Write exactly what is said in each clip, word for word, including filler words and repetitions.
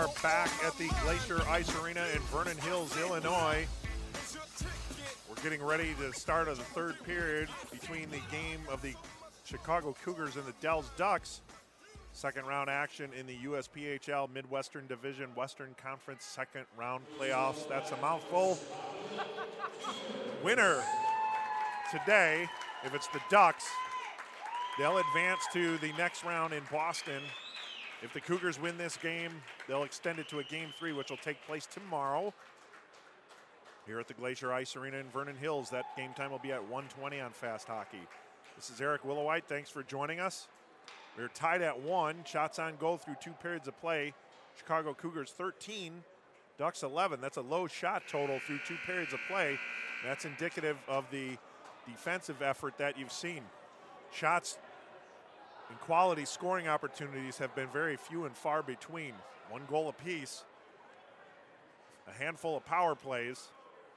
are back at the Glacier Ice Arena in Vernon Hills, Illinois. We're getting ready to start of the third period between the game of the Chicago Cougars and the Dells Ducks. Second round action in the U S P H L Midwestern Division Western Conference second round playoffs. That's a mouthful. Winner today, if it's the Ducks, they'll advance to the next round in Boston. If the Cougars win this game, they'll extend it to a game three, which will take place tomorrow here at the Glacier Ice Arena in Vernon Hills. That game time will be at one twenty on Fast Hockey. This is Eric Willowhite. Thanks for joining us. We're tied at one. Shots on goal through two periods of play. Chicago Cougars thirteen, Ducks eleven. That's a low shot total through two periods of play. That's indicative of the defensive effort that you've seen. Shots and quality scoring opportunities have been very few and far between. One goal apiece, a handful of power plays.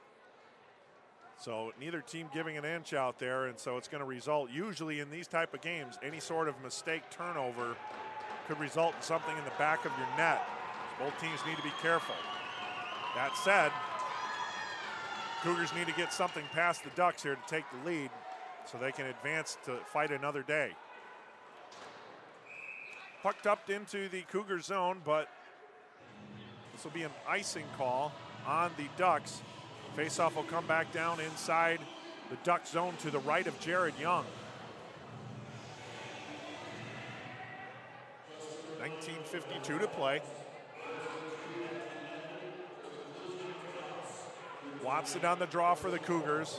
So neither team giving an inch out there, and so it's going to result, usually in these type of games, any sort of mistake turnover could result in something in the back of your net. Both teams need to be careful. That said, Cougars need to get something past the Ducks here to take the lead so they can advance to fight another day. Puck dumped into the Cougar zone, but this will be an icing call on the Ducks. Faceoff will come back down inside the Duck zone to the right of Jared Young. nineteen fifty-two to play. Watson on the draw for the Cougars.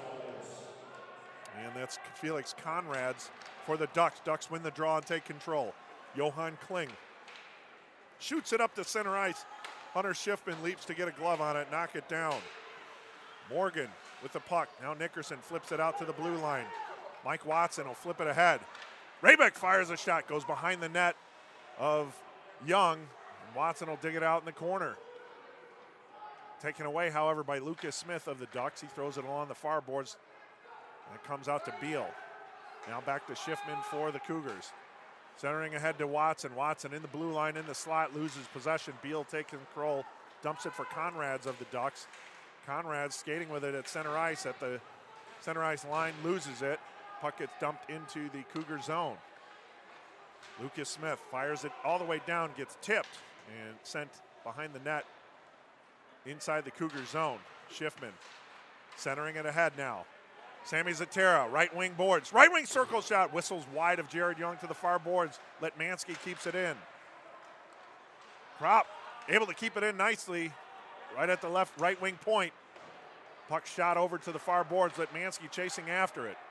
And that's Felix Conrads for the Ducks. Ducks win the draw and take control. Johan Kling shoots it up to center ice. Hunter Schiffman leaps to get a glove on it, knock it down. Morgan with the puck. Now Nickerson flips it out to the blue line. Mike Watson will flip it ahead. Raybeck fires a shot, goes behind the net of Young. And Watson will dig it out in the corner. Taken away, however, by Lucas Smith of the Ducks. He throws it along the far boards. And it comes out to Beal. Now back to Schiffman for the Cougars. Centering ahead to Watson. Watson in the blue line in the slot, loses possession. Beal takes control, dumps it for Conrads of the Ducks. Conrads skating with it at center ice at the center ice line, loses it. Puck gets dumped into the Cougar zone. Lucas Smith fires it all the way down, gets tipped and sent behind the net inside the Cougar zone. Schiffman centering it ahead now. Sammy Zatera, right wing boards. Right wing circle shot, whistles wide of Jared Young to the far boards. Letmansky keeps it in. Krop able to keep it in nicely right at the left right wing point. Puck shot over to the far boards. Letmansky chasing after it.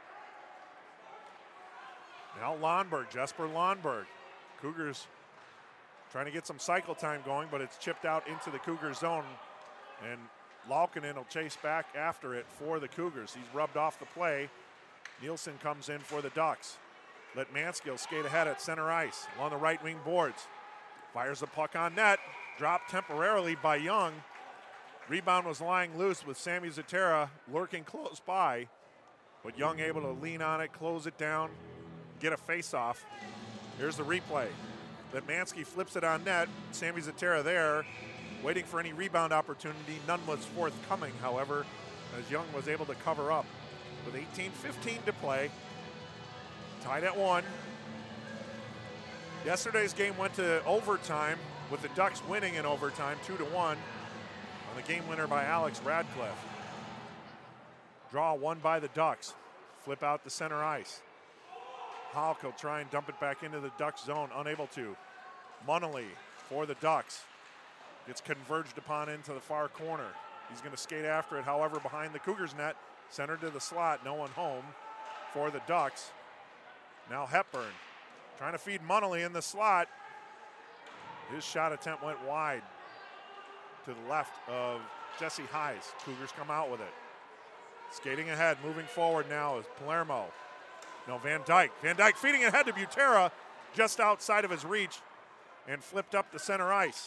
Now Lonberg, Jesper Lonberg. Cougars trying to get some cycle time going, but it's chipped out into the Cougar zone. And Laukkanen will chase back after it for the Cougars. He's rubbed off the play. Nielsen comes in for the Ducks. Letmansky will skate ahead at center ice along the right wing boards. Fires the puck on net. Dropped temporarily by Young. Rebound was lying loose with Sammy Zatera lurking close by. But Young able to lean on it, close it down, get a face-off. Here's the replay. Letmansky flips it on net. Sammy Zatera there, waiting for any rebound opportunity. None was forthcoming, however, as Young was able to cover up. With eighteen fifteen to play, tied at one. Yesterday's game went to overtime with the Ducks winning in overtime, two to one, on the game winner by Alex Radcliffe. Draw won by the Ducks. Flip out to center ice. Halk will try and dump it back into the Ducks zone, unable to. Munnelly for the Ducks. Gets converged upon into the far corner. He's going to skate after it, however, behind the Cougars net. Center to the slot, no one home for the Ducks. Now Hepburn trying to feed Munnelly in the slot. His shot attempt went wide to the left of Jesse Heise. Cougars come out with it. Skating ahead, moving forward now is Palermo. No, Van Dyke. Van Dyke feeding ahead to Butera, just outside of his reach, and flipped up the center ice.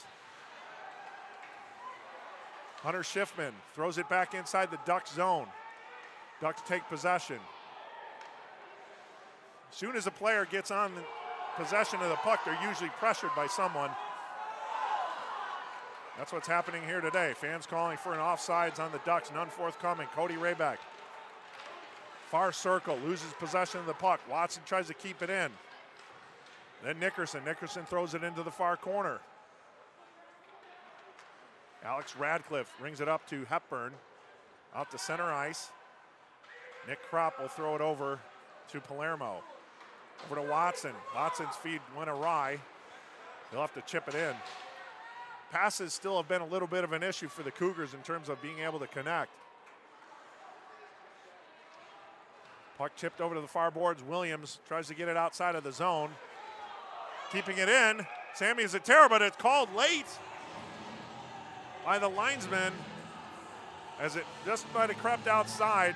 Hunter Schiffman throws it back inside the Ducks zone. Ducks take possession. As soon as a player gets on possession of the puck, they're usually pressured by someone. That's what's happening here today. Fans calling for an offsides on the Ducks, none forthcoming. Cody Raybeck. Far circle, loses possession of the puck. Watson tries to keep it in. Then Nickerson. Nickerson throws it into the far corner. Alex Radcliffe brings it up to Hepburn. Out to center ice. Nick Kropp will throw it over to Palermo. Over to Watson. Watson's feed went awry. He'll have to chip it in. Passes still have been a little bit of an issue for the Cougars in terms of being able to connect. Puck chipped over to the far boards. Williams tries to get it outside of the zone. Keeping it in. Sammy Zatera, but it's called late by the linesman as it just might have crept outside.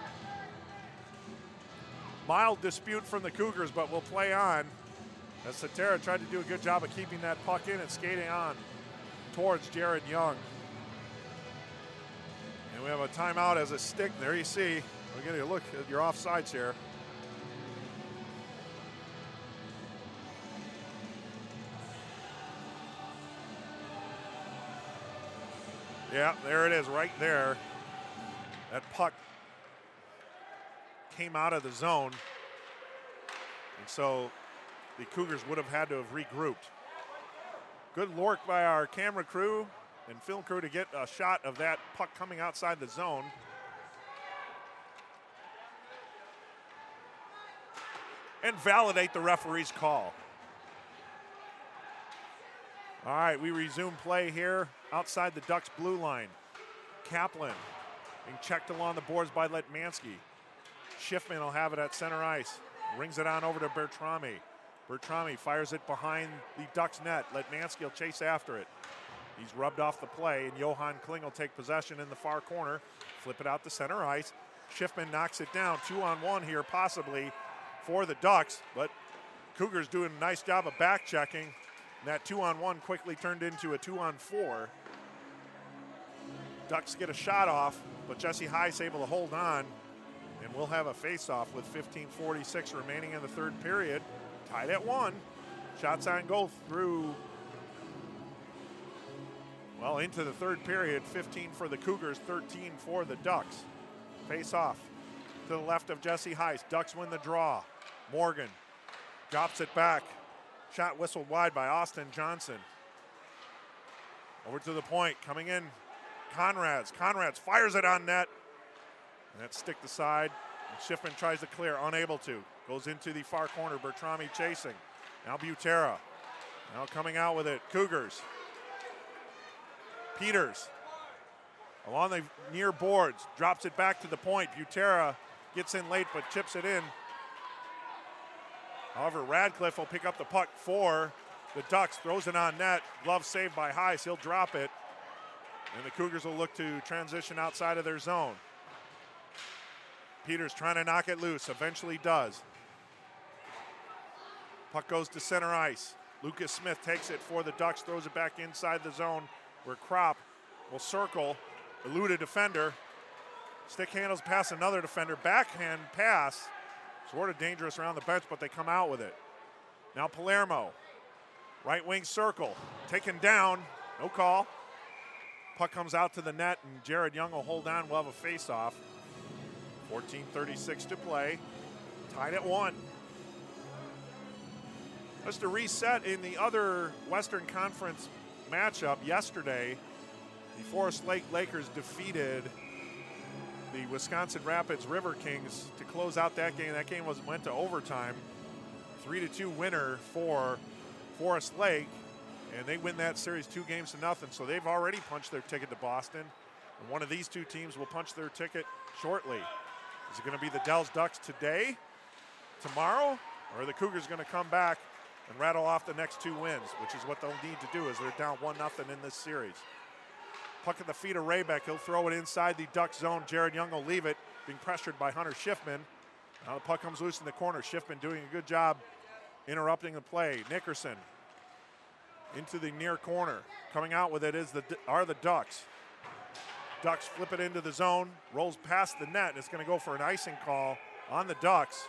Mild dispute from the Cougars, but will play on as Zatera tried to do a good job of keeping that puck in and skating on towards Jared Young. And we have a timeout as a stick. There you see. We're getting a look at your offsides here. Yeah, there it is right there. That puck came out of the zone. And so the Cougars would have had to have regrouped. Good work by our camera crew and film crew to get a shot of that puck coming outside the zone. And validate the referee's call. All right, we resume play here outside the Ducks blue line. Kaplan being checked along the boards by Letmansky. Schiffman will have it at center ice. Rings it on over to Bertrami. Bertrami fires it behind the Ducks net. Letmansky will chase after it. He's rubbed off the play, and Johan Kling will take possession in the far corner. Flip it out to center ice. Schiffman knocks it down. Two on one here possibly for the Ducks, but Cougars doing a nice job of back checking. And that two on one quickly turned into a two on four. Ducks get a shot off, but Jesse Heiss able to hold on, and we'll have a face-off with fifteen forty-six remaining in the third period. Tied at one. Shots on goal through, well, into the third period. fifteen for the Cougars, thirteen for the Ducks. Face-off to the left of Jesse Heiss. Ducks win the draw. Morgan drops it back. Shot whistled wide by Austin Johnson. Over to the point, coming in, Conrads. Conrads fires it on net. And that's sticked aside. And Schiffman tries to clear, unable to. Goes into the far corner, Bertrami chasing. Now Butera. Now coming out with it, Cougars. Peters. Along the near boards, drops it back to the point. Butera gets in late but chips it in. However, Radcliffe will pick up the puck for the Ducks, throws it on net. Glove saved by Heiss, he'll drop it. And the Cougars will look to transition outside of their zone. Peters trying to knock it loose, eventually does. Puck goes to center ice. Lucas Smith takes it for the Ducks, throws it back inside the zone where Kropp will circle, elude a defender. Stick handles past another defender, backhand pass. Sort of dangerous around the bench, but they come out with it. Now Palermo, right wing circle, taken down, no call. Puck comes out to the net, and Jared Young will hold on. We'll have a face-off. fourteen thirty-six to play, tied at one. Just to reset, in the other Western Conference matchup yesterday, the Forest Lake Lakers defeated the Wisconsin Rapids River Kings to close out that game. That game was went to overtime. three to two winner for Forest Lake, and they win that series two games to nothing. So they've already punched their ticket to Boston, and one of these two teams will punch their ticket shortly. Is it going to be the Dells Ducks today, tomorrow, or are the Cougars going to come back and rattle off the next two wins, which is what they'll need to do as they're down one nothing in this series. Puck at the feet of Raybeck. He'll throw it inside the Duck zone. Jared Young will leave it, being pressured by Hunter Schiffman. Now the puck comes loose in the corner. Schiffman doing a good job interrupting the play. Nickerson into the near corner. Coming out with it is the are the Ducks. Ducks flip it into the zone, rolls past the net, and it's going to go for an icing call on the Ducks.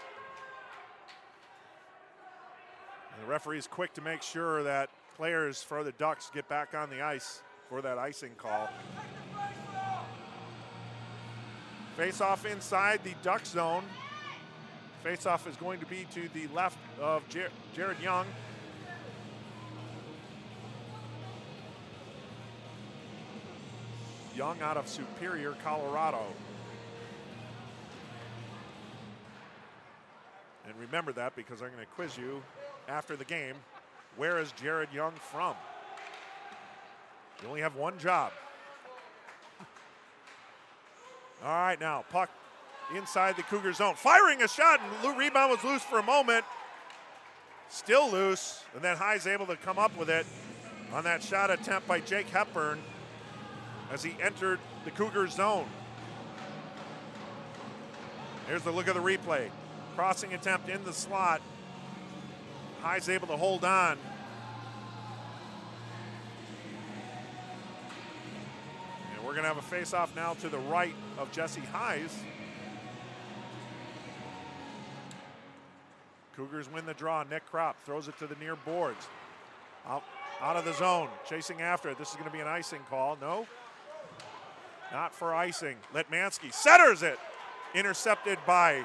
And the referee is quick to make sure that players for the Ducks get back on the ice for that icing call. Face-off inside the Duck zone. Face-off is going to be to the left of Jer- Jared Young. Young out of Superior, Colorado. And remember that because I'm going to quiz you after the game. Where is Jared Young from? You only have one job. All right, now puck inside the Cougar zone. Firing a shot, and the rebound was loose for a moment. Still loose, and then High's able to come up with it on that shot attempt by Jake Hepburn as he entered the Cougar zone. Here's the look of the replay. Crossing attempt in the slot. High's able to hold on. And we're going to have a face-off now to the right of Jesse Highs. Cougars win the draw. Nick Kropp throws it to the near boards. Out, out of the zone, chasing after it. This is going to be an icing call. No, not for icing. Letmansky centers it. Intercepted by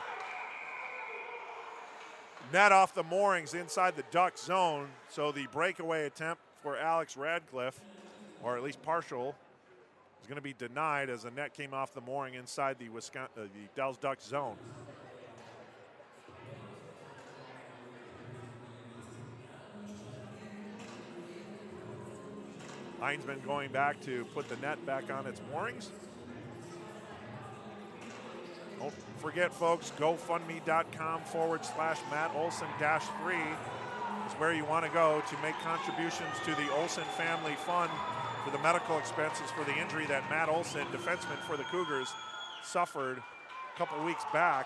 net off the moorings inside the Duck zone. So the breakaway attempt for Alex Radcliffe, or at least partial, is going to be denied as the net came off the mooring inside the Wisconsin, uh, the Dells Duck zone. Heinzman going back to put the net back on its moorings. Don't forget, folks, GoFundMe.com forward slash Matt Olson dash three is where you want to go to make contributions to the Olson Family Fund for the medical expenses for the injury that Matt Olson, defenseman for the Cougars, suffered a couple weeks back.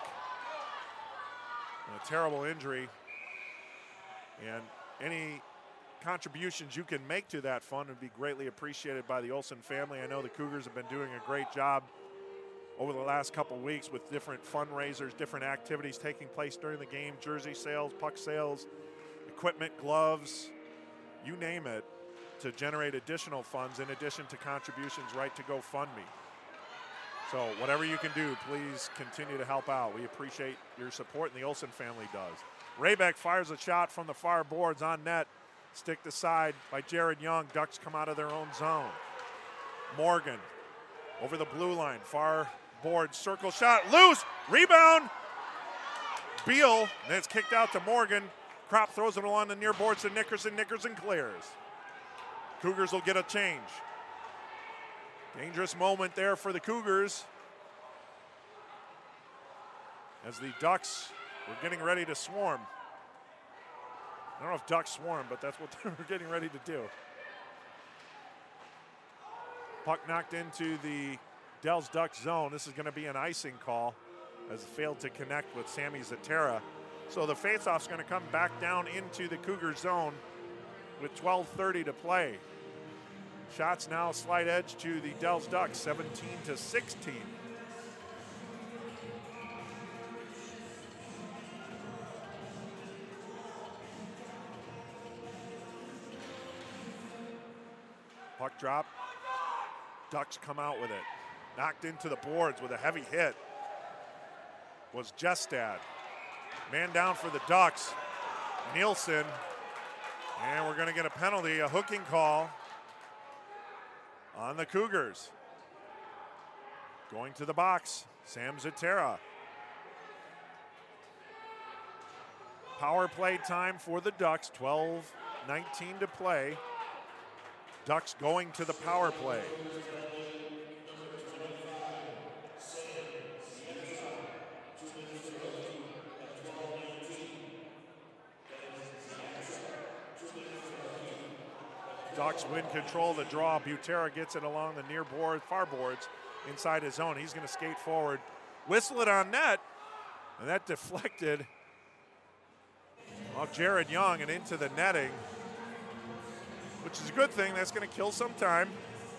A terrible injury. And any contributions you can make to that fund would be greatly appreciated by the Olson family. I know the Cougars have been doing a great job over the last couple weeks with different fundraisers, different activities taking place during the game, jersey sales, puck sales, equipment, gloves, you name it, to generate additional funds in addition to contributions right to GoFundMe. So whatever you can do, please continue to help out. We appreciate your support, and the Olson family does. Raybeck fires a shot from the far boards on net. Sticked aside by Jared Young. Ducks come out of their own zone. Morgan over the blue line. Far board circle shot. Loose. Rebound. Beal. Then it's kicked out to Morgan. Kropp throws it along the near boards to Nickerson. Nickerson clears. Cougars will get a change. Dangerous moment there for the Cougars as the Ducks were getting ready to swarm. I don't know if Ducks swarm, but that's what they were getting ready to do. Puck knocked into the Dells Duck zone. This is going to be an icing call as it failed to connect with Sammy Zatera. So the faceoff's going to come back down into the Cougar zone with twelve thirty to play. Shots now slight edge to the Dells Ducks, seventeen to sixteen. Puck drop. Ducks come out with it. Knocked into the boards with a heavy hit was Jestad. Man down for the Ducks. Nielsen. And we're going to get a penalty, a hooking call on the Cougars. Going to the box, Sam Zatera. Power play time for the Ducks, twelve nineteen to play. Ducks going to the power play. Ducks win control of the draw. Butera gets it along the near board, far boards inside his zone. He's going to skate forward, whistle it on net, and that deflected off Jared Young and into the netting, which is a good thing. That's going to kill some time.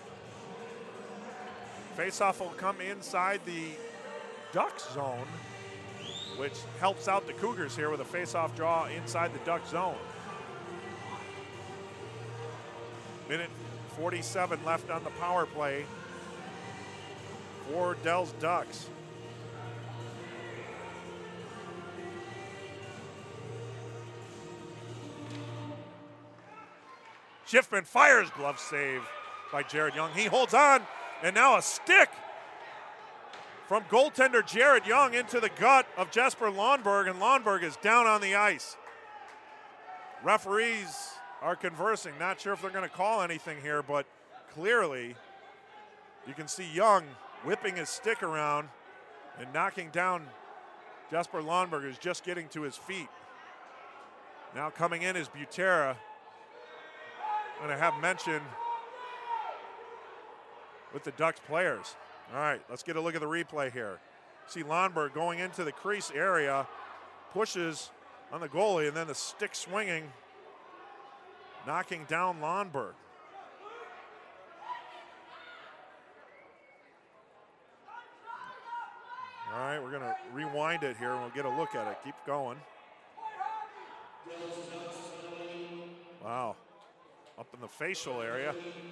Faceoff will come inside the Ducks zone, which helps out the Cougars here with a faceoff draw inside the Duck zone. Minute forty-seven left on the power play for Dell's Ducks. Schiffman fires, glove save by Jared Young. He holds on, and now a stick from goaltender Jared Young into the gut of Jesper Lundberg, and Lundberg is down on the ice. Referees are conversing. Not sure if they're going to call anything here, but clearly you can see Young whipping his stick around and knocking down Jesper Lundberg, who's just getting to his feet. Now coming in is Butera. I'm going to have mention with the Ducks players. All right, let's get a look at the replay here. See Lundberg going into the crease area, pushes on the goalie, and then the stick swinging, knocking down Lundberg. All right, we're going to rewind it here and we'll get a look at it. Keep going. Wow. Up in the facial area.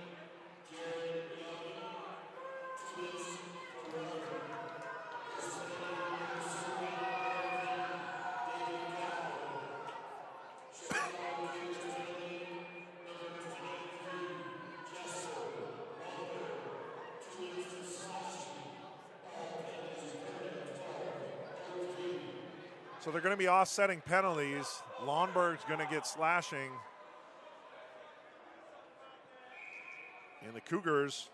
So they're going to be offsetting penalties. Lundberg's going to get slashing. And the Cougars,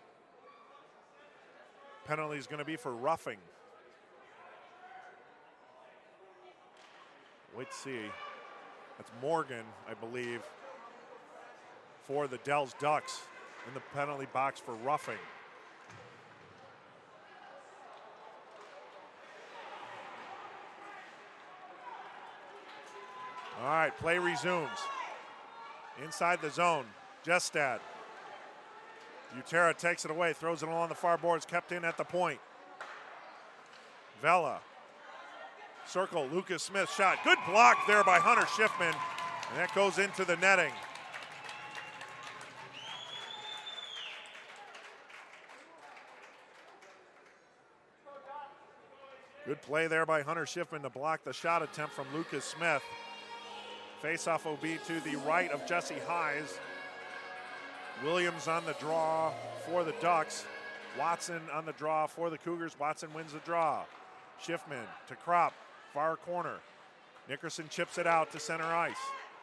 penalty is going to be for roughing. Wait to see. That's Morgan, I believe, for the Dells Ducks in the penalty box for roughing. All right, play resumes. Inside the zone, Jestad. Butera takes it away, throws it along the far boards, kept in at the point. Vela. Circle, Lucas Smith shot. Good block there by Hunter Schiffman, and that goes into the netting. Good play there by Hunter Schiffman to block the shot attempt from Lucas Smith. Face-off will be to the right of Jesse Highs. Williams on the draw for the Ducks. Watson on the draw for the Cougars. Watson wins the draw. Schiffman to Kropp, far corner. Nickerson chips it out to center ice.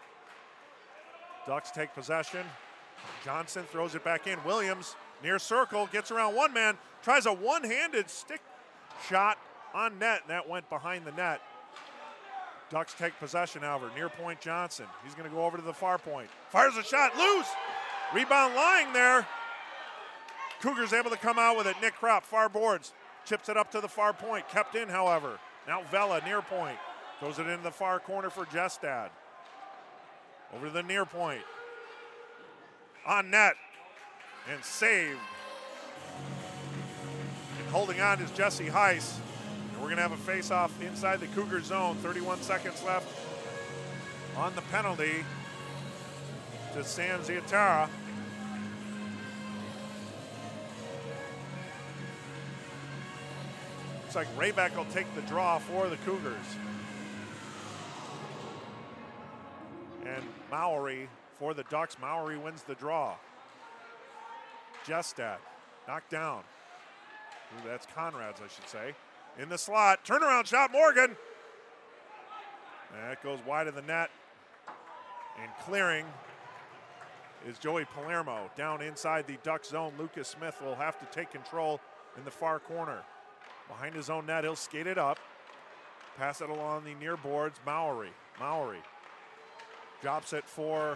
Ducks take possession. Johnson throws it back in. Williams near circle, gets around one man, tries a one-handed stick shot on net, and that went behind the net. Ducks take possession, however. Near point Johnson. He's going to go over to the far point. Fires a shot, loose. Rebound lying there. Cougars able to come out with it. Nick Kropp, far boards. Chips it up to the far point. Kept in, however. Now Vela, near point. Throws it into the far corner for Jestad. Over to the near point. On net. And saved. And holding on is Jesse Heiss. And we're going to have a face-off inside the Cougar zone. thirty-one seconds left on the penalty to Sam Ziatara. Looks like Rayback will take the draw for the Cougars. And Mowry for the Ducks. Mowry wins the draw. Jestad knocked down. Ooh, that's Conrad's, I should say. In the slot, turnaround shot, Morgan. And that goes wide of the net. And clearing is Joey Palermo. Down inside the Duck zone, Lucas Smith will have to take control in the far corner. Behind his own net, he'll skate it up. Pass it along the near boards, Mowry. Mowry drops it for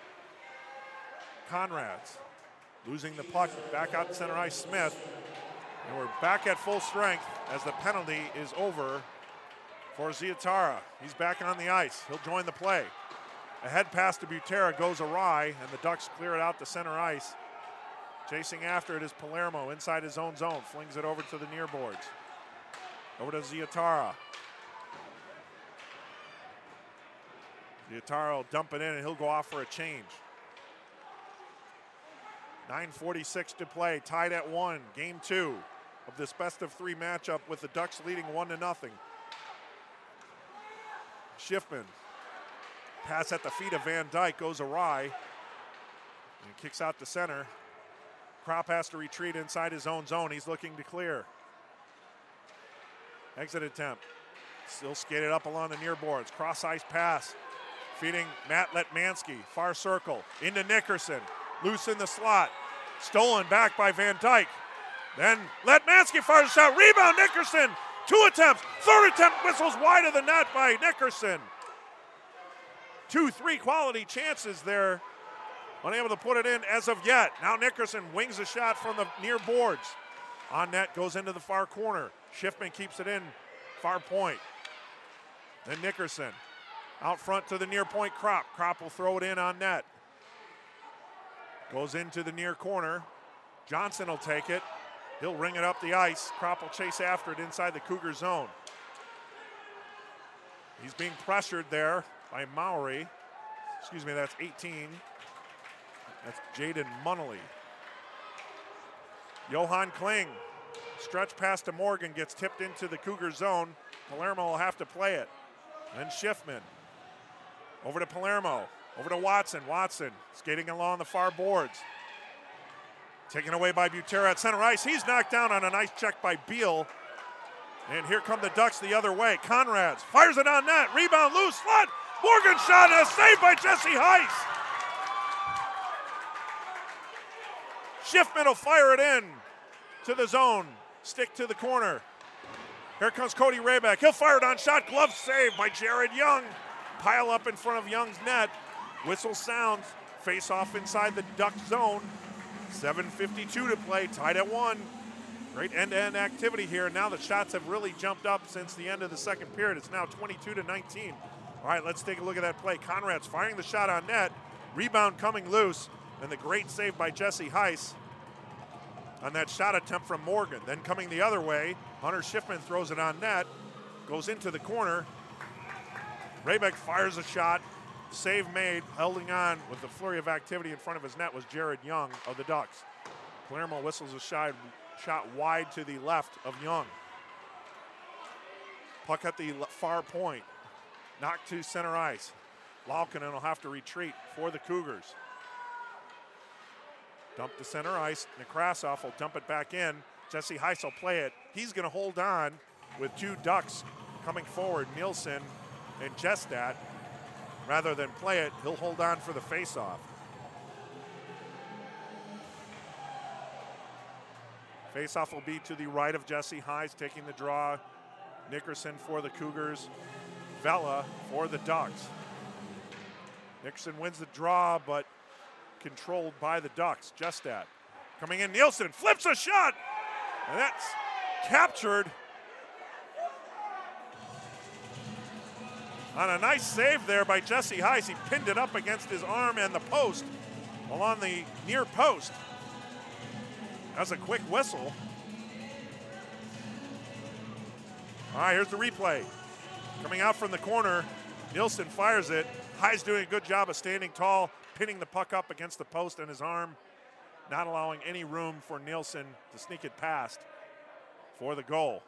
Conrads. Losing the puck, back out to center ice, Smith. And we're back at full strength as the penalty is over for Ziatara. He's back on the ice. He'll join the play. A head pass to Butera goes awry, and the Ducks clear it out to center ice. Chasing after it is Palermo inside his own zone. Flings it over to the near boards. Over to Ziatara. Ziatara will dump it in, and he'll go off for a change. nine forty-six to play, tied at one. Game two of this best of three matchup with the Ducks leading one to nothing. Schiffman, pass at the feet of Van Dyke goes awry and kicks out to center. Kropp has to retreat inside his own zone. He's looking to clear. Exit attempt. Still skated up along the near boards. Cross ice pass. Feeding Matt Letmansky. Far circle. Into Nickerson. Loose in the slot. Stolen back by Van Dyke. Then Letmansky fires a shot. Rebound Nickerson. Two attempts. Third attempt whistles wide of the net by Nickerson. Two, three quality chances there. Unable to put it in as of yet. Now Nickerson wings a shot from the near boards. On net goes into the far corner. Schiffman keeps it in far point. Then Nickerson out front to the near point Kropp. Kropp will throw it in on net. Goes into the near corner. Johnson will take it. He'll ring it up the ice. Kropp will chase after it inside the Cougar zone. He's being pressured there by Mowry. Excuse me, that's eighteen. That's Jaden Munnelly. Johan Kling, stretch pass to Morgan, gets tipped into the Cougar zone. Palermo will have to play it. Then Schiffman. Over to Palermo. Over to Watson. Watson skating along the far boards. Taken away by Butera at center ice. He's knocked down on a nice check by Beal. And here come the Ducks the other way. Conrads fires it on net. Rebound loose. Slot. Morgan shot and a save by Jesse Heiss. Schiffman will fire it in to the zone. Stick to the corner. Here comes Cody Rayback. He'll fire it on shot. Glove save by Jared Young. Pile up in front of Young's net. Whistle sounds. Face off inside the Duck zone. seven fifty-two to play. Tied at one. Great end-to-end activity here. Now the shots have really jumped up since the end of the second period. It's now twenty-two to nineteen. All right, let's take a look at that play. Conrad's firing the shot on net. Rebound coming loose. And the great save by Jesse Heiss on that shot attempt from Morgan. Then coming the other way, Hunter Schiffman throws it on net, goes into the corner. Raybeck fires a shot, save made, holding on with the flurry of activity in front of his net was Jared Young of the Ducks. Palermo whistles a shot, shot wide to the left of Young. Puck at the far point, knocked to center ice. Laukkanen will have to retreat for the Cougars. Dump to center ice. Nekrasov will dump it back in. Jesse Heiss will play it. He's going to hold on with two Ducks coming forward, Nielsen and Jestad. Rather than play it, he'll hold on for the faceoff. Faceoff will be to the right of Jesse Heiss, taking the draw. Nickerson for the Cougars. Vela for the Ducks. Nickerson wins the draw, but controlled by the Ducks. Jestad coming in. Nielsen flips a shot, and that's captured on a nice save there by Jesse Heiss. He pinned it up against his arm and the post along the near post. That's a quick whistle. All right, here's the replay. Coming out from the corner, Nielsen fires it. Heiss doing a good job of standing tall, pinning the puck up against the post and his arm, not allowing any room for Nielsen to sneak it past for the goal.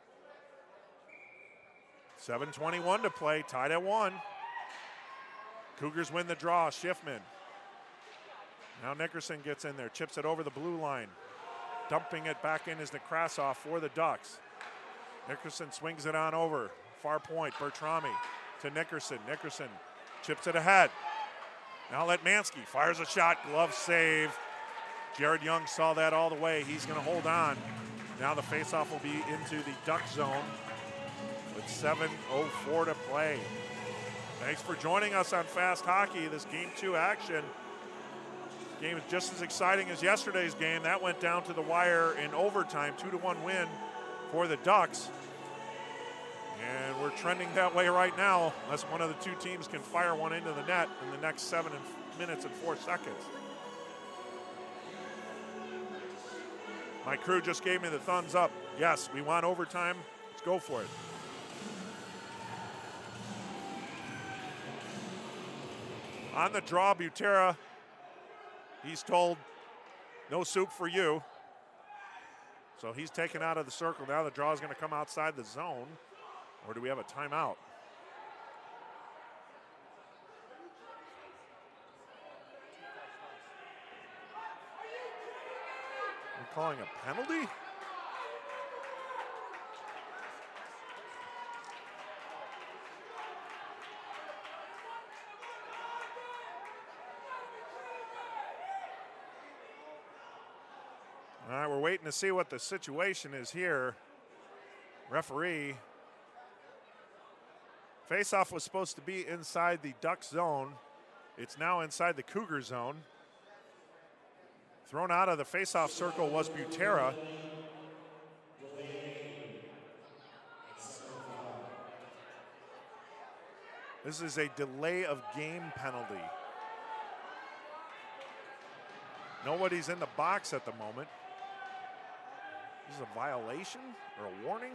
seven twenty-one to play, tied at one. Cougars win the draw, Schiffman. Now Nickerson gets in there, chips it over the blue line. Dumping it back in is Nekrasov for the Ducks. Nickerson swings it on over. Far point, Bertrami to Nickerson. Nickerson chips it ahead. Now Letmansky fires a shot, glove save. Jared Young saw that all the way. He's going to hold on. Now the faceoff will be into the Duck zone with seven oh four to play. Thanks for joining us on Fast Hockey. This game two action. Game is just as exciting as yesterday's game. That went down to the wire in overtime. Two to one win for the Ducks. And we're trending that way right now, unless one of the two teams can fire one into the net in the next seven minutes and four seconds. My crew just gave me the thumbs up. Yes, we want overtime. Let's go for it. On the draw, Butera, he's told No soup for you. So he's taken out of the circle. Now the draw is going to come outside the zone. Or do we have a timeout? We're calling a penalty? All right, we're waiting to see what the situation is here. Referee. Faceoff was supposed to be inside the Duck zone. It's now inside the Cougar zone. Thrown out of the faceoff circle was Butera. This is a delay of game penalty. Nobody's in the box at the moment. This is a violation or a warning?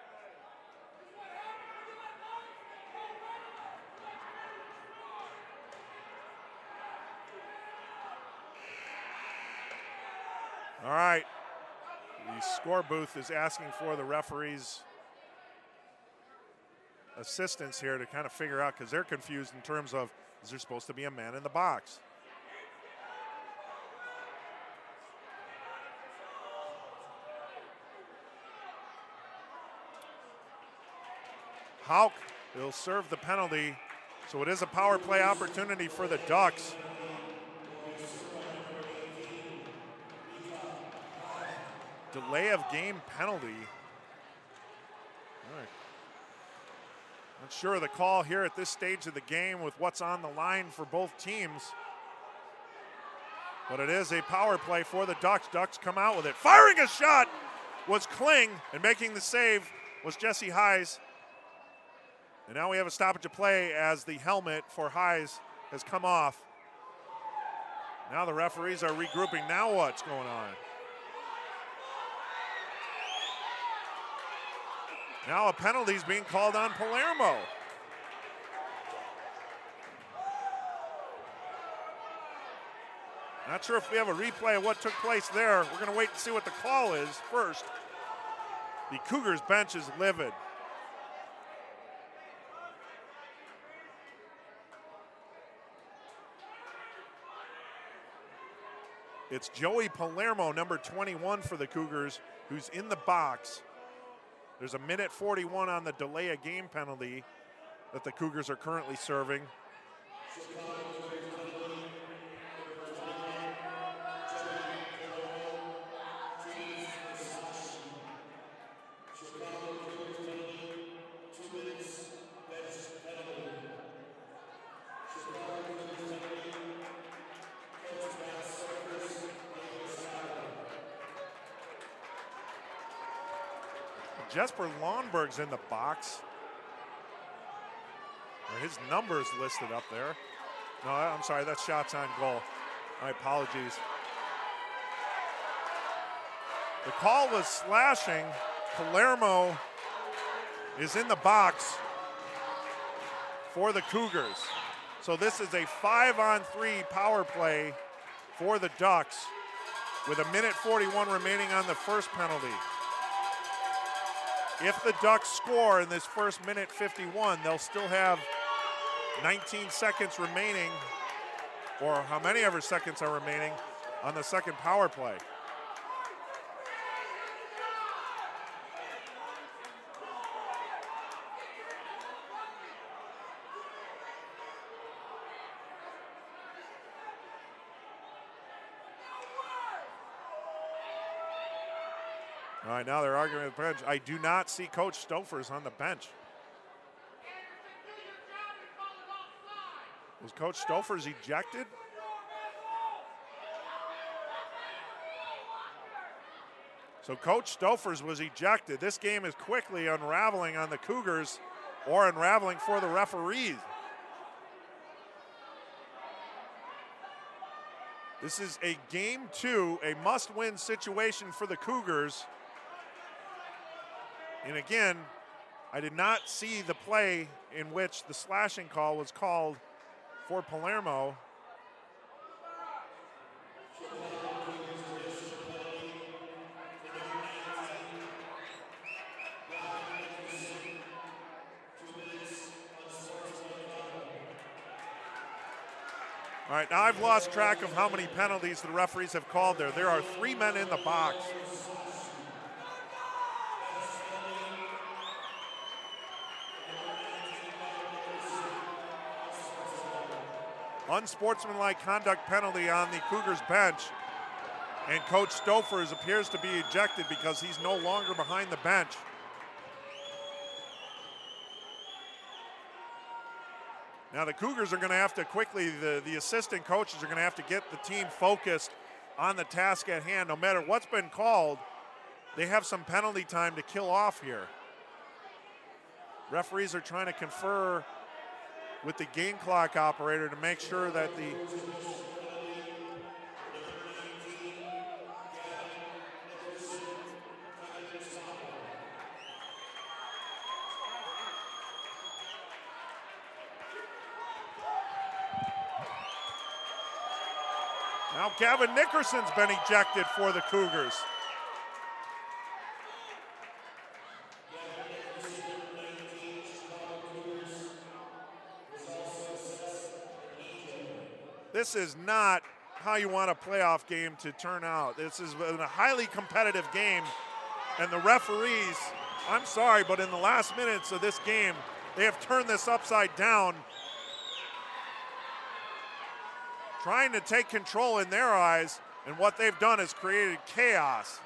All right. The score booth is asking for the referee's assistance here to kind of figure out, because they're confused in terms of, is there supposed to be a man in the box? Hauk will serve the penalty, so it is a power play opportunity for the Ducks. Delay of game penalty. All right. Not sure of the call here at this stage of the game with what's on the line for both teams. But it is a power play for the Ducks. Ducks come out with it. Firing a shot was Kling, and making the save was Jesse Heise. And now we have a stoppage of play as the helmet for Heise has come off. Now the referees are regrouping. Now what's going on? Now a penalty is being called on Palermo. Not sure if we have a replay of what took place there. We're going to wait and see what the call is first. The Cougars bench is livid. It's Joey Palermo, number twenty-one for the Cougars, who's in the box. There's a minute forty-one on the delay of game penalty that the Cougars are currently serving. Jesper Lundberg's in the box. His number's listed up there. No, I'm sorry, that's shots on goal. My apologies. The call was slashing. Palermo is in the box for the Cougars. So this is a five-on-three power play for the Ducks with a minute forty-one remaining on the first penalty. If the Ducks score in this first minute fifty-one, they'll still have nineteen seconds remaining, or how many ever seconds are remaining on the second power play. All right, now they're arguing with the bench. I do not see Coach Stofers on the bench. Was Coach Stofers ejected? So Coach Stofers was ejected. This game is quickly unraveling on the Cougars, or unraveling for the referees. This is a game two, a must-win situation for the Cougars. And again, I did not see the play in which the slashing call was called for Palermo. All right, now I've lost track of how many penalties the referees have called there. There are three men in the box. Unsportsmanlike conduct penalty on the Cougars bench. And Coach Stofers appears to be ejected because he's no longer behind the bench. Now the Cougars are going to have to quickly, the, the assistant coaches are going to have to get the team focused on the task at hand. No matter what's been called, they have some penalty time to kill off here. Referees are trying to confer with the game clock operator to make sure that the Now Gavin Nickerson's been ejected for the Cougars. This is not how you want a playoff game to turn out. This is a highly competitive game, and the referees, I'm sorry, but in the last minutes of this game, they have turned this upside down, trying to take control in their eyes, and what they've done is created chaos.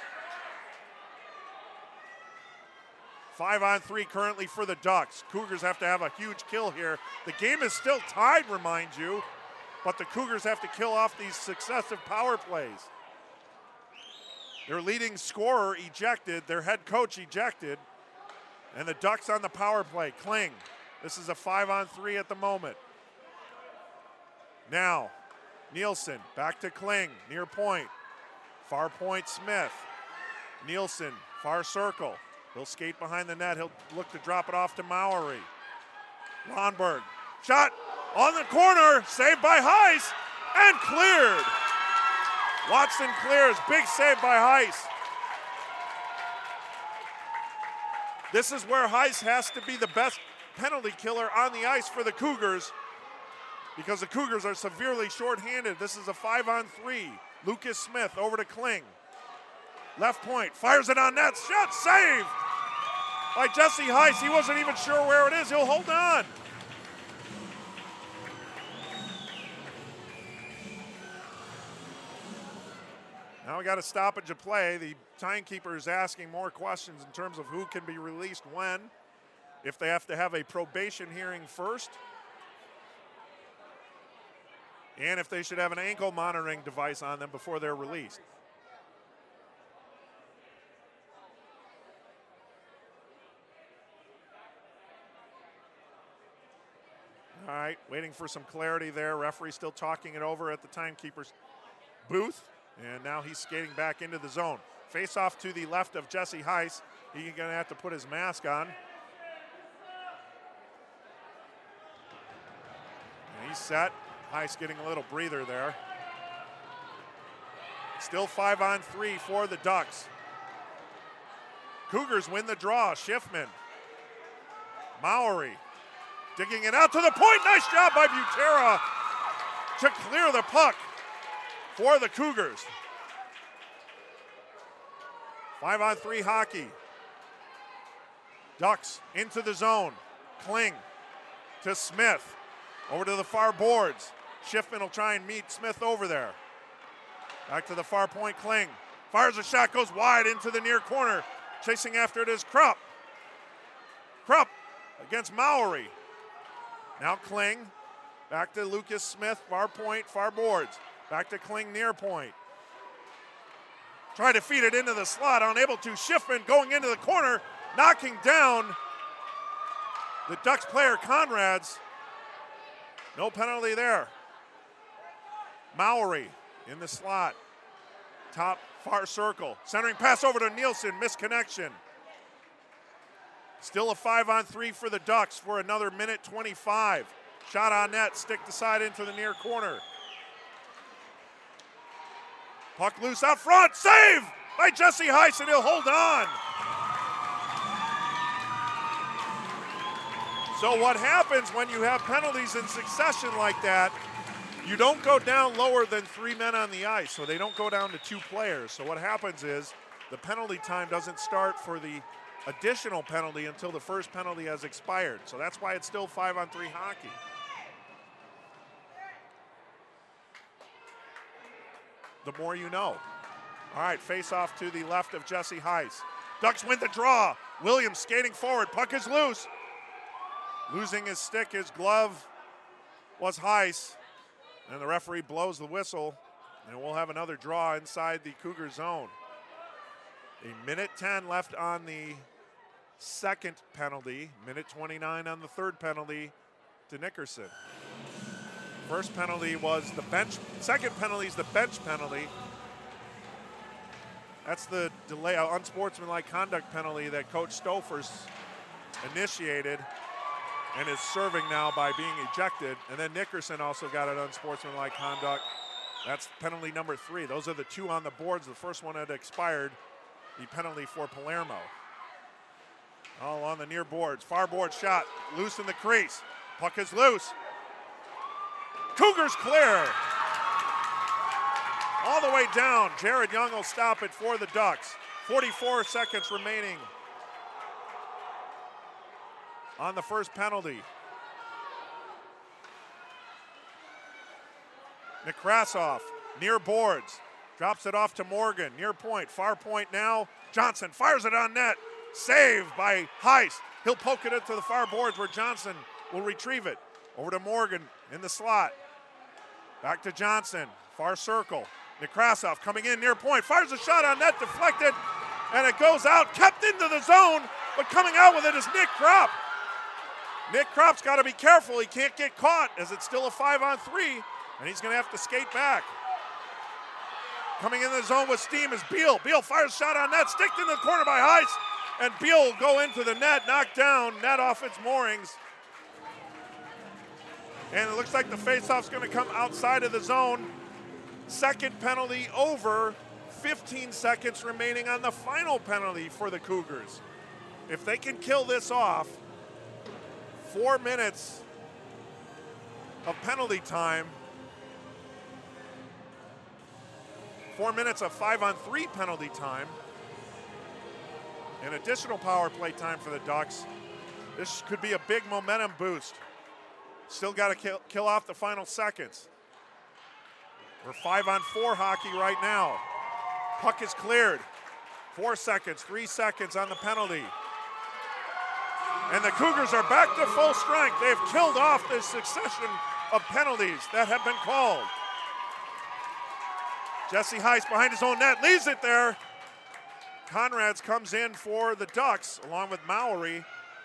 Five on three currently for the Ducks. Cougars have to have a huge kill here. The game is still tied, remind you, but the Cougars have to kill off these successive power plays. Their leading scorer ejected, their head coach ejected, and the Ducks on the power play. Kling, this is a five on three at the moment. Now, Nielsen, back to Kling, near point. Far point, Smith. Nielsen, far circle. He'll skate behind the net. He'll look to drop it off to Maury. Ronberg, shot on the corner, saved by Heiss, and cleared. Watson clears, big save by Heiss. This is where Heiss has to be the best penalty killer on the ice for the Cougars, because the Cougars are severely shorthanded. This is a five on three. Lucas Smith over to Kling. Left point, fires it on net, shot saved by Jesse Heiss. He wasn't even sure where it is, he'll hold on. Now we got a stoppage of play. The timekeeper is asking more questions in terms of who can be released when, if they have to have a probation hearing first, and if they should have an ankle monitoring device on them before they're released. All right, waiting for some clarity there. Referee still talking it over at the timekeeper's booth, and now he's skating back into the zone. Face off to the left of Jesse Heiss. He's going to have to put his mask on. And he's set. Heiss getting a little breather there. Still five on three for the Ducks. Cougars win the draw. Schiffman. Maury digging it out to the point. Nice job by Butera to clear the puck for the Cougars. Five on three hockey. Ducks into the zone. Kling to Smith. Over to the far boards. Schiffman will try and meet Smith over there. Back to the far point, Kling. Fires a shot, goes wide into the near corner. Chasing after it is Krupp. Krupp against Maury. Now Kling. Back to Lucas Smith, far point, far boards. Back to Kling, near point. Try to feed it into the slot, unable to. Schiffman going into the corner, knocking down the Ducks player, Conrads. No penalty there. Maury in the slot. Top far circle. Centering pass over to Nielsen. Misconnection. Still a five on three for the Ducks for another minute twenty-five. Shot on net. Stick the side into the near corner. Puck loose out front. Save by Jesse Heiss, and he'll hold on. So what happens when you have penalties in succession like that, You don't go down lower than three men on the ice, so they don't go down to two players. So what happens is the penalty time doesn't start for the additional penalty until the first penalty has expired. So that's why it's still five on three hockey. The more you know. All right, face off to the left of Jesse Heiss. Ducks win the draw. Williams skating forward. Puck is loose. Losing his stick, his glove was Heiss. And the referee blows the whistle. And we'll have another draw inside the Cougar zone. A minute ten left on the second penalty. Minute twenty-nine on the third penalty to Nickerson. First penalty was the bench. Second penalty is the bench penalty. That's the delay, uh, unsportsmanlike conduct penalty that Coach Stofers initiated and is serving now by being ejected. And then Nickerson also got an unsportsmanlike conduct. That's penalty number three. Those are the two on the boards. The first one had expired. The penalty for Palermo. All on the near boards. Far board shot. Loose in the crease. Puck is loose. Cougars clear. All the way down. Jared Young will stop it for the Ducks. forty-four seconds remaining on the first penalty. Nekrasov, near boards. Drops it off to Morgan. Near point. Far point now. Johnson fires it on net. Saved by Heiss. He'll poke it into the far boards where Johnson will retrieve it. Over to Morgan in the slot. Back to Johnson. Far circle. Nekrasov coming in near point. Fires a shot on net. Deflected. And it goes out. Kept into the zone. But coming out with it is Nick Kropp. Nick Kropp's got to be careful. He can't get caught as it's still a five on three. And he's going to have to skate back. Coming in the zone with steam is Beal. Beal fires a shot on net. Sticked in the corner by Heiss. And Beal will go into the net. Knocked down. Net off its moorings. And it looks like the faceoff's going to come outside of the zone. Second penalty over. fifteen seconds remaining on the final penalty for the Cougars. If they can kill this off, four minutes of penalty time, four minutes of five on three penalty time, and additional power play time for the Ducks. This could be a big momentum boost. Still got to kill, kill off the final seconds. We're five on four hockey right now. Puck is cleared. Four seconds, three seconds on the penalty. And the Cougars are back to full strength. They've killed off this succession of penalties that have been called. Jesse Heiss behind his own net, leaves it there. Conrads comes in for the Ducks along with Mowry.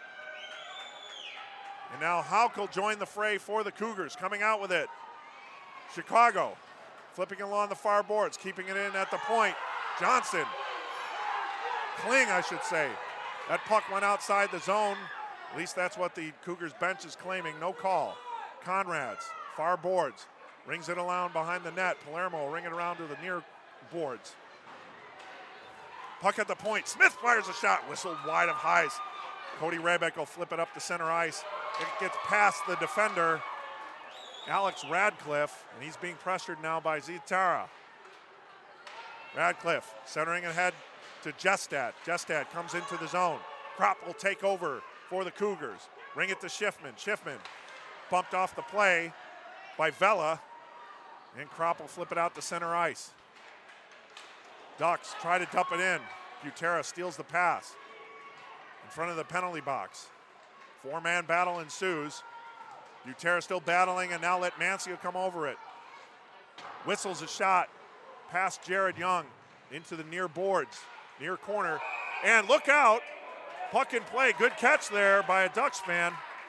And now Houck will join the fray for the Cougars, coming out with it. Chicago flipping along the far boards, keeping it in at the point. Johnson, Kling, I should say. That puck went outside the zone. At least that's what the Cougars bench is claiming. No call. Conrads, far boards, rings it around behind the net. Palermo will ring it around to the near boards. Puck at the point. Smith fires a shot. Whistled wide of Heiss. Cody Rebeck will flip it up the center ice. It gets past the defender, Alex Radcliffe, and he's being pressured now by Zitara. Radcliffe centering ahead to Jestad. Jestad comes into the zone. Kropp will take over for the Cougars. Ring it to Schiffman. Schiffman bumped off the play by Vela, and Kropp will flip it out to center ice. Ducks try to dump it in. Butera steals the pass in front of the penalty box. Four-man battle ensues. Butera still battling, and now let Mancio come over it. Whistles a shot past Jared Young into the near boards, near corner. And look out, puck in play. Good catch there by a Ducks fan.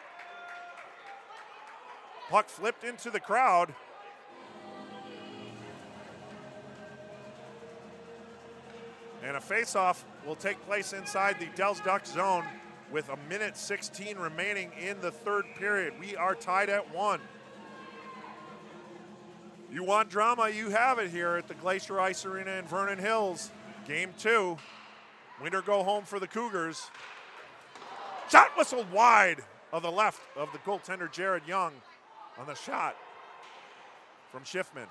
Puck flipped into the crowd. And a faceoff will take place inside the Dells Ducks zone with a minute sixteen remaining in the third period. We are tied at one. You want drama, you have it here at the Glacier Ice Arena in Vernon Hills. Game two, winner go home for the Cougars. Shot whistled wide of the left of the goaltender Jared Young on the shot from Schiffman.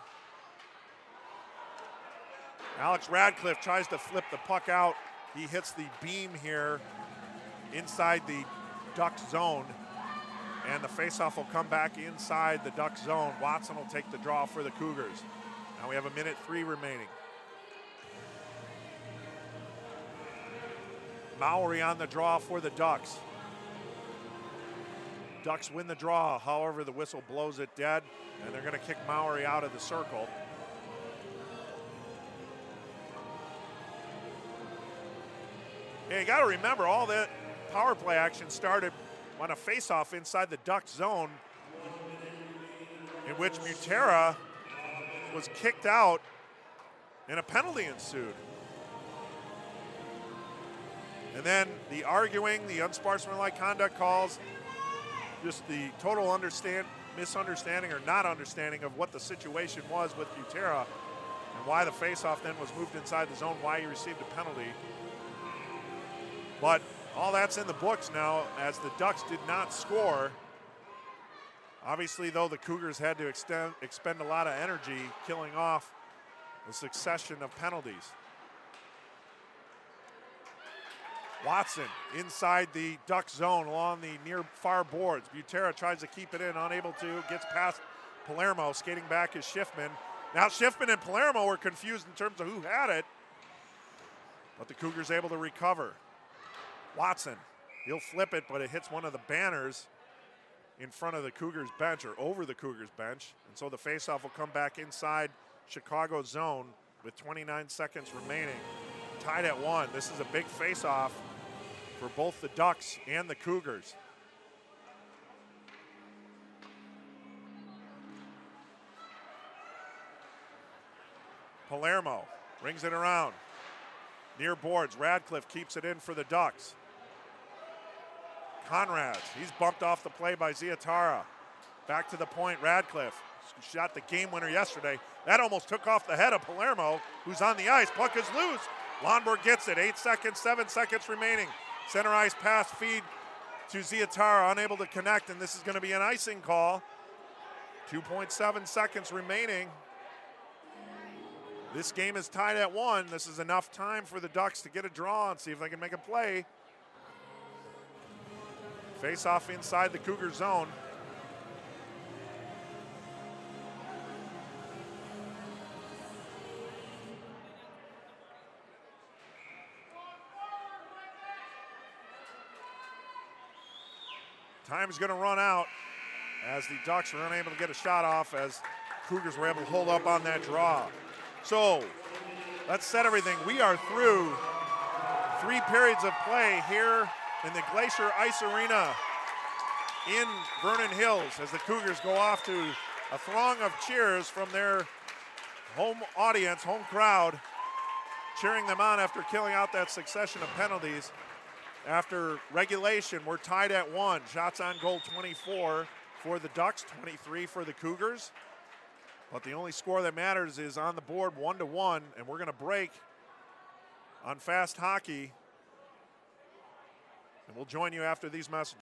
Alex Radcliffe tries to flip the puck out. He hits the beam here inside the Duck zone, and the faceoff will come back inside the Duck zone. Watson will take the draw for the Cougars. Now we have a minute three remaining. Mowry on the draw for the Ducks. Ducks win the draw, however, the whistle blows it dead, and they're going to kick Mowry out of the circle. Hey, you got to remember, all that power play action started on a faceoff inside the Duck zone, in which Mutera was kicked out and a penalty ensued. And then the arguing, the unsportsmanlike conduct calls, just the total understand, misunderstanding or not understanding of what the situation was with Mutera and why the faceoff then was moved inside the zone, why he received a penalty. But all that's in the books now, as the Ducks did not score. Obviously, though, the Cougars had to extend, expend a lot of energy killing off a succession of penalties. Watson inside the Duck zone along the near far boards. Butera tries to keep it in, unable to, gets past Palermo, skating back is Schiffman. Now Schiffman and Palermo were confused in terms of who had it, but the Cougars able to recover. Watson, he'll flip it, but it hits one of the banners in front of the Cougars bench, or over the Cougars bench, and so the faceoff will come back inside Chicago zone with twenty-nine seconds remaining. Tied at one. This is a big faceoff for both the Ducks and the Cougars. Palermo brings it around. Near boards, Radcliffe keeps it in for the Ducks. Conrads, he's bumped off the play by Ziatara. Back to the point, Radcliffe shot the game winner yesterday. That almost took off the head of Palermo, who's on the ice. Puck is loose. Lonborg gets it, eight seconds, seven seconds remaining. Center ice pass feed to Ziatara, unable to connect, and this is going to be an icing call. two point seven seconds remaining. This game is tied at one. This is enough time for the Ducks to get a draw and see if they can make a play. Face off inside the Cougar zone. Time is going to run out as the Ducks are unable to get a shot off, as Cougars were able to hold up on that draw. So let's set everything. We are through three periods of play here in the Glacier Ice Arena in Vernon Hills, as the Cougars go off to a throng of cheers from their home audience, home crowd, cheering them on after killing out that succession of penalties. After regulation, we're tied at one. Shots on goal twenty-four for the Ducks, twenty-three for the Cougars. But the only score that matters is on the board, one to one, and we're going to break on Fast Hockey. And we'll join you after these messages.